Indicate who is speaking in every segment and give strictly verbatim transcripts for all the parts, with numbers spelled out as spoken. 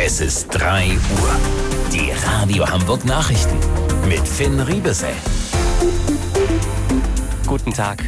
Speaker 1: Es ist drei Uhr. Die Radio Hamburg Nachrichten mit Finn Riebesell.
Speaker 2: Guten Tag.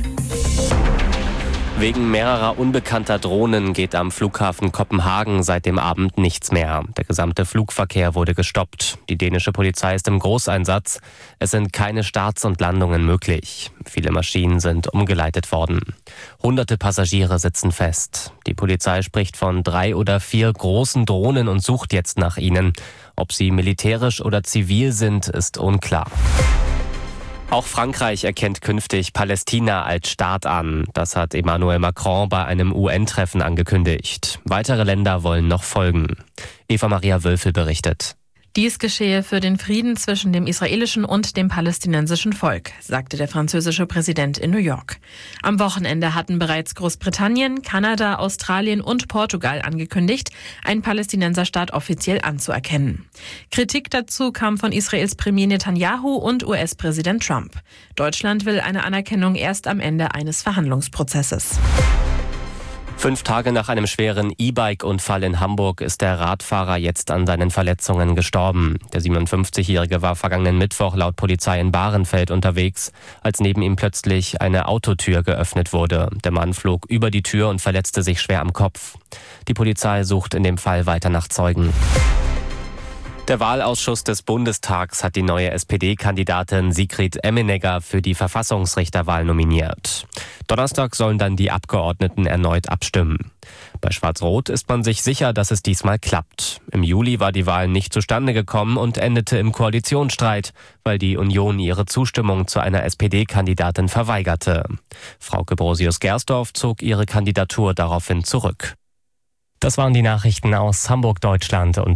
Speaker 2: Wegen mehrerer unbekannter Drohnen geht am Flughafen Kopenhagen seit dem Abend nichts mehr. Der gesamte Flugverkehr wurde gestoppt. Die dänische Polizei ist im Großeinsatz. Es sind keine Starts und Landungen möglich. Viele Maschinen sind umgeleitet worden. Hunderte Passagiere sitzen fest. Die Polizei spricht von drei oder vier großen Drohnen und sucht jetzt nach ihnen. Ob sie militärisch oder zivil sind, ist unklar. Auch Frankreich erkennt künftig Palästina als Staat an. Das hat Emmanuel Macron bei einem U N-Treffen angekündigt. Weitere Länder wollen noch folgen. Eva-Maria Wölfel berichtet.
Speaker 3: Dies geschehe für den Frieden zwischen dem israelischen und dem palästinensischen Volk, sagte der französische Präsident in New York. Am Wochenende hatten bereits Großbritannien, Kanada, Australien und Portugal angekündigt, einen Palästinenserstaat offiziell anzuerkennen. Kritik dazu kam von Israels Premier Netanyahu und U S-Präsident Trump. Deutschland will eine Anerkennung erst am Ende eines Verhandlungsprozesses.
Speaker 2: Fünf Tage nach einem schweren E-Bike-Unfall in Hamburg ist der Radfahrer jetzt an seinen Verletzungen gestorben. Der siebenundfünfzigjährige war vergangenen Mittwoch laut Polizei in Bahrenfeld unterwegs, als neben ihm plötzlich eine Autotür geöffnet wurde. Der Mann flog über die Tür und verletzte sich schwer am Kopf. Die Polizei sucht in dem Fall weiter nach Zeugen. Der Wahlausschuss des Bundestags hat die neue S P D-Kandidatin Sigrid Emmenegger für die Verfassungsrichterwahl nominiert. Donnerstag sollen dann die Abgeordneten erneut abstimmen. Bei Schwarz-Rot ist man sich sicher, dass es diesmal klappt. Im Juli war die Wahl nicht zustande gekommen und endete im Koalitionsstreit, weil die Union ihre Zustimmung zu einer S P D-Kandidatin verweigerte. Frauke Brosius-Gersdorf zog ihre Kandidatur daraufhin zurück. Das waren die Nachrichten aus Hamburg, Deutschland und